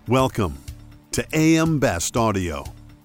Welcome to AM Best Audio.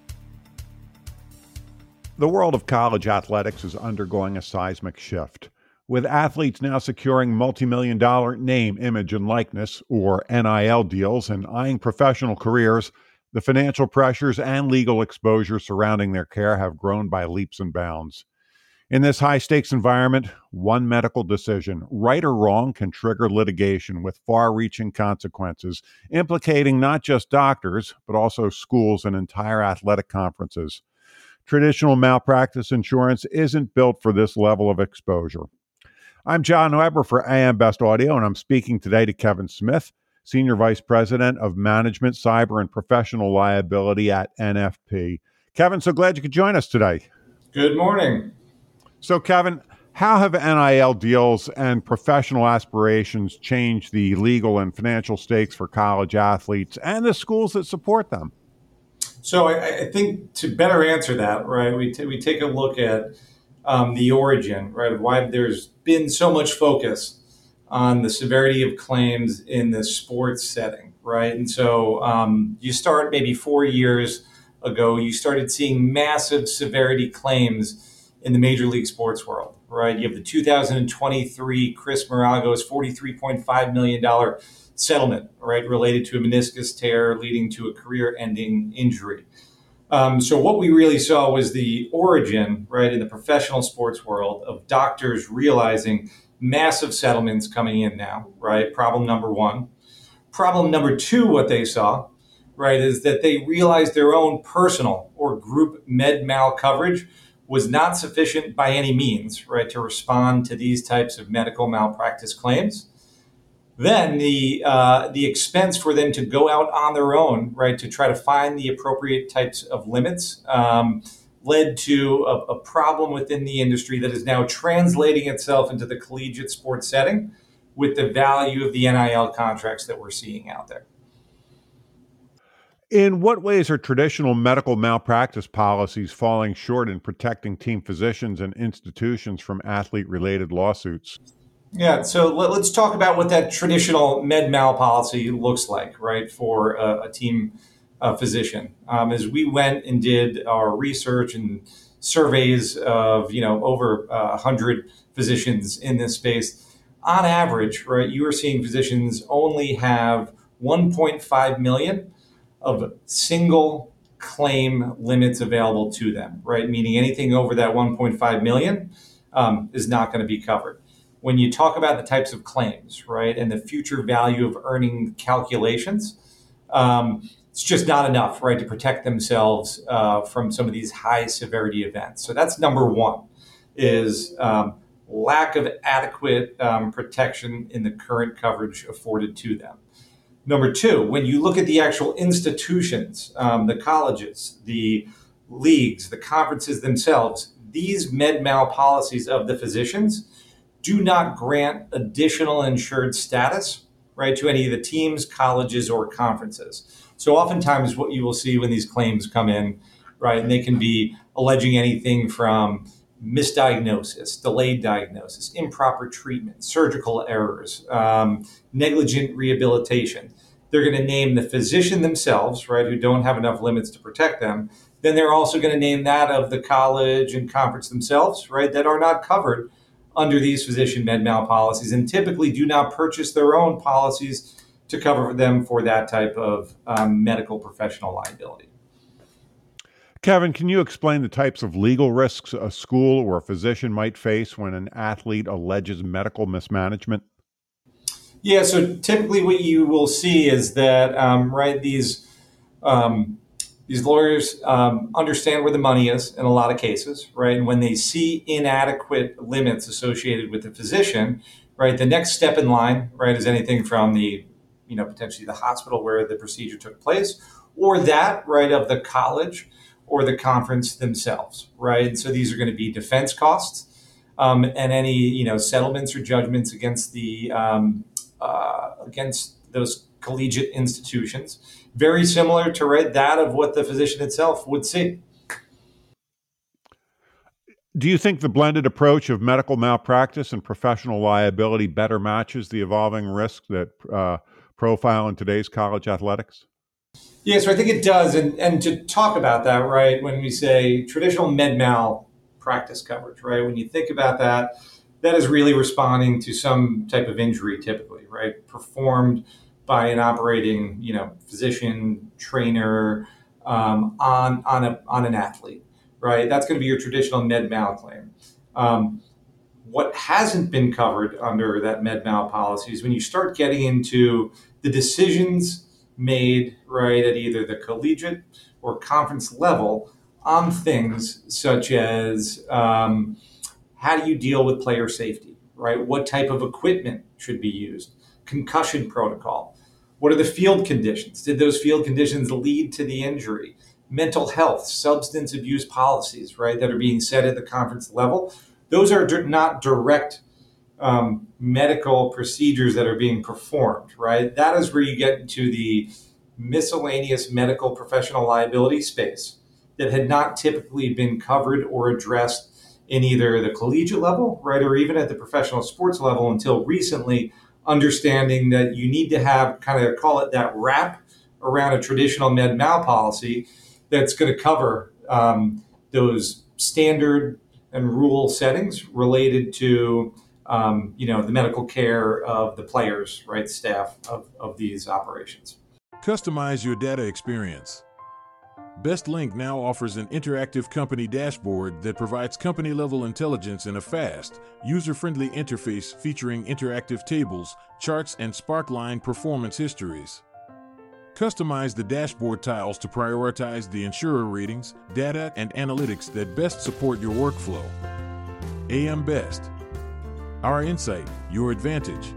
The world of college athletics is undergoing a seismic shift, with athletes now securing multi-million-dollar name, image, and likeness, or NIL deals, and eyeing professional careers. The financial pressures and legal exposure surrounding their care have grown by leaps and bounds. In this high-stakes environment, one medical decision, right or wrong, can trigger litigation with far-reaching consequences, implicating not just doctors, but also schools and entire athletic conferences. Traditional malpractice insurance isn't built for this level of exposure. I'm John Weber for AM Best Audio, and I'm speaking today to Kevin Smith, Senior Vice President of Management, Cyber, and Professional Liability at NFP. Kevin, so glad you could join us today. Good morning. So, Kevin, how have NIL deals and professional aspirations changed the legal and financial stakes for college athletes and the schools that support them? So I think to better answer that, right, we take a look at the origin, right, of why there's been so much focus on the severity of claims in the sports setting, right? And so you start maybe 4 years ago, you started seeing massive severity claims in the Major League Sports world, right? You have the 2023 Chris Maragos $43.5 million settlement, right, related to a meniscus tear leading to a career-ending injury. So what we really saw was the origin, right, in the professional sports world of doctors realizing massive settlements coming in now, right? Problem number one. Problem number two, what they saw, right, is that they realized their own personal or group med mal coverage was not sufficient by any means, right, to respond to these types of medical malpractice claims. Then the expense for them to go out on their own, right, to try to find the appropriate types of limits led to a problem within the industry that is now translating itself into the collegiate sports setting with the value of the NIL contracts that we're seeing out there. In what ways are traditional medical malpractice policies falling short in protecting team physicians and institutions from athlete-related lawsuits? Yeah, so let's talk about what that traditional med mal policy looks like, right, for a team physician. As we went and did our research and surveys of over 100 physicians in this space, on average, right, you are seeing physicians only have 1.5 million of single claim limits available to them, right? Meaning anything over that 1.5 million is not going to be covered. When you talk about the types of claims, right, and the future value of earning calculations, it's just not enough, right, to protect themselves from some of these high severity events. So that's number one, is lack of adequate protection in the current coverage afforded to them. Number two, when you look at the actual institutions, the colleges, the leagues, the conferences themselves, these med mal policies of the physicians do not grant additional insured status, right, to any of the teams, colleges, or conferences. So oftentimes what you will see when these claims come in, right, and they can be alleging anything from misdiagnosis, delayed diagnosis, improper treatment, surgical errors, negligent rehabilitation. They're going to name the physician themselves, right, who don't have enough limits to protect them. Then they're also going to name that of the college and conference themselves, right, that are not covered under these physician med mal policies and typically do not purchase their own policies to cover them for that type of medical professional liability. Kevin, can you explain the types of legal risks a school or a physician might face when an athlete alleges medical mismanagement? Yeah, so typically what you will see is that, right, these lawyers understand where the money is in a lot of cases, right? And when they see inadequate limits associated with the physician, right, the next step in line, right, is anything from the, potentially the hospital where the procedure took place, or that, right, of the college or the conference themselves, right? And so these are going to be defense costs and any, settlements or judgments against the against those collegiate institutions. Very similar to, right, that of what the physician itself would see. Do you think the blended approach of medical malpractice and professional liability better matches the evolving risks that profile in today's college athletics? Yeah, so I think it does. And to talk about that, right, when we say traditional med mal practice coverage, right, when you think about that, that is really responding to some type of injury typically, right, performed by an operating, physician, trainer on an athlete, right? That's going to be your traditional med mal claim. What hasn't been covered under that med mal policy is when you start getting into the decisions made right at either the collegiate or conference level on things such as how do you deal with player safety, right? What type of equipment should be used? Concussion protocol. What are the field conditions? Did those field conditions lead to the injury? Mental health, substance abuse policies, right, that are being set at the conference level. Those are not direct medical procedures that are being performed, right? That is where you get into the miscellaneous medical professional liability space that had not typically been covered or addressed in either the collegiate level, right, or even at the professional sports level until recently, understanding that you need to have kind of call it that wrap around a traditional med mal policy that's going to cover those standard and rule settings related to the medical care of the players, right, staff of these operations. Customize your data experience. BestLink now offers an interactive company dashboard that provides company-level intelligence in a fast, user-friendly interface featuring interactive tables, charts, and Sparkline performance histories. Customize the dashboard tiles to prioritize the insurer ratings, data, and analytics that best support your workflow. AM Best. Our insight, your advantage.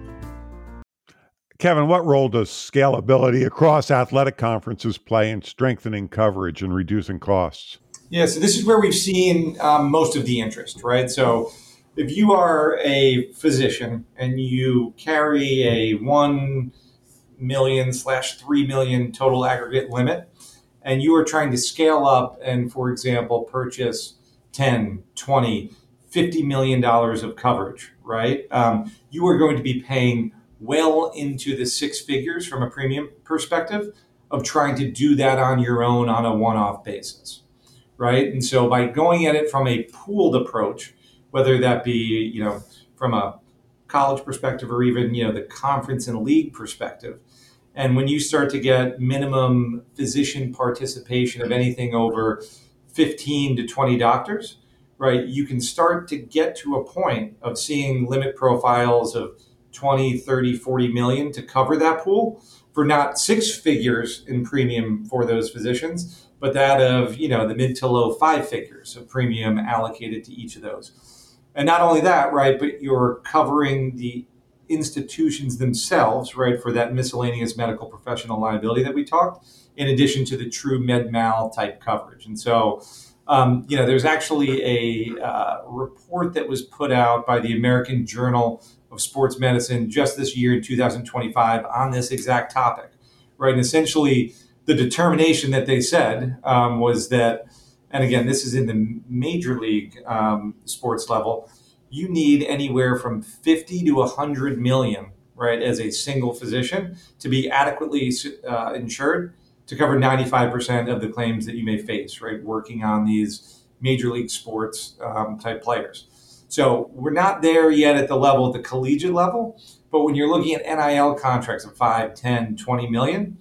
Kevin, what role does scalability across athletic conferences play in strengthening coverage and reducing costs? Yeah, so this is where we've seen most of the interest, right? So if you are a physician and you carry a 1 million / 3 million total aggregate limit, and you are trying to scale up and, for example, purchase 10, 20, $50 million of coverage, right? You are going to be paying well into the six figures from a premium perspective of trying to do that on your own on a one-off basis, right? And so by going at it from a pooled approach, whether that be, from a college perspective or even, the conference and league perspective, and when you start to get minimum physician participation of anything over 15 to 20 doctors, right, you can start to get to a point of seeing limit profiles of 20, 30, 40 million to cover that pool for not six figures in premium for those physicians, but that of, the mid to low five figures of premium allocated to each of those. And not only that, right, but you're covering the institutions themselves, right, for that miscellaneous medical professional liability that we talked, in addition to the true med mal type coverage. And so, there's actually a report that was put out by the American Journal of Sports Medicine just this year in 2025 on this exact topic, right? And essentially, the determination that they said was that, and again, this is in the major league sports level, you need anywhere from 50 to 100 million, right, as a single physician to be adequately insured to cover 95% of the claims that you may face, right, working on these major league sports type players. So we're not there yet at the level, at the collegiate level, but when you're looking at NIL contracts of 5, 10, 20 million,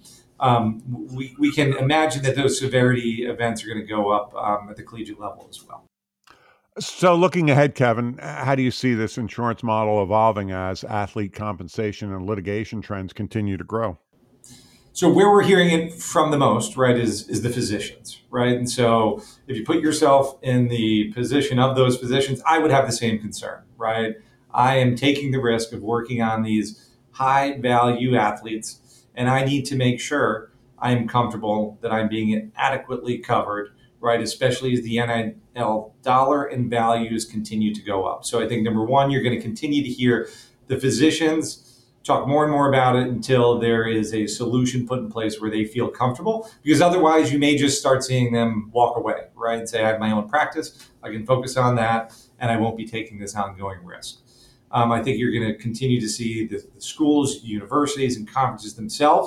we can imagine that those severity events are going to go up at the collegiate level as well. So looking ahead, Kevin, how do you see this insurance model evolving as athlete compensation and litigation trends continue to grow? So where we're hearing it from the most, right, is the physicians, right? And so if you put yourself in the position of those physicians, I would have the same concern, right? I am taking the risk of working on these high value athletes, and I need to make sure I'm comfortable that I'm being adequately covered, right? Especially as the NIL dollar and values continue to go up. So I think number one, you're going to continue to hear the physicians talk more and more about it until there is a solution put in place where they feel comfortable, because otherwise you may just start seeing them walk away, right? And say, I have my own practice, I can focus on that, and I won't be taking this ongoing risk. I think you're going to continue to see the schools, universities, and conferences themselves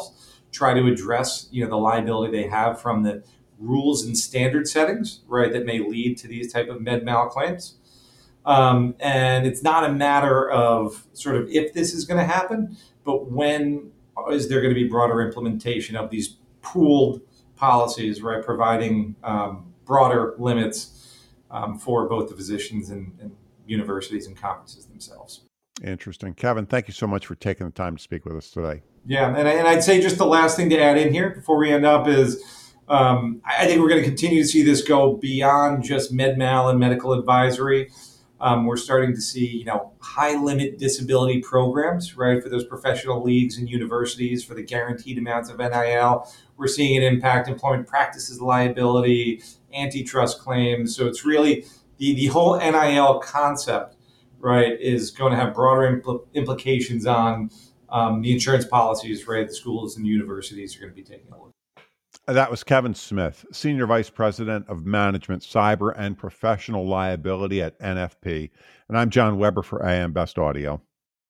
try to address, the liability they have from the rules and standard settings, right, that may lead to these type of med mal claims. And it's not a matter of sort of if this is going to happen, but when is there going to be broader implementation of these pooled policies, right, providing broader limits for both the physicians and universities and conferences themselves. Interesting. Kevin, thank you so much for taking the time to speak with us today. Yeah, and I'd say just the last thing to add in here before we end up is I think we're going to continue to see this go beyond just med mal and medical advisory. We're starting to see, high limit disability programs, right, for those professional leagues and universities for the guaranteed amounts of NIL. We're seeing it impact employment practices liability, antitrust claims. So it's really the whole NIL concept, right, is going to have broader implications on the insurance policies, right, the schools and universities are going to be taking a look. That was Kevin Smith, Senior Vice President of Management, Cyber and Professional Liability at NFP. And I'm John Weber for AM Best Audio.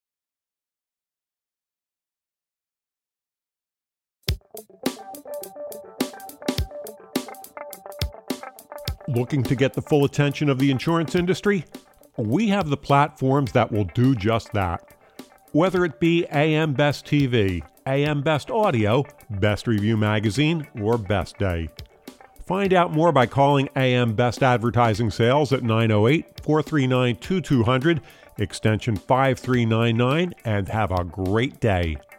Looking to get the full attention of the insurance industry? We have the platforms that will do just that. Whether it be AM Best TV, AM Best Audio, Best Review Magazine, or Best Day. Find out more by calling AM Best Advertising Sales at 908-439-2200, extension 5399, and have a great day.